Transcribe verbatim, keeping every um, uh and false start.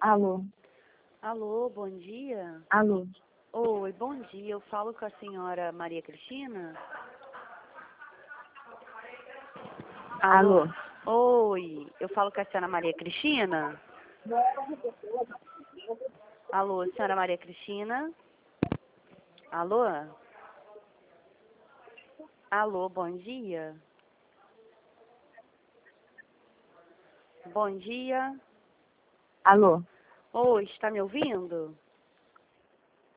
Alô? Alô, bom dia. Alô? Oi, bom dia. Eu falo com a senhora Maria Cristina? Alô? Oi, eu falo com a senhora Maria Cristina? Alô, senhora Maria Cristina? Alô? Alô, bom dia. Bom dia. Alô? Oi, está me ouvindo?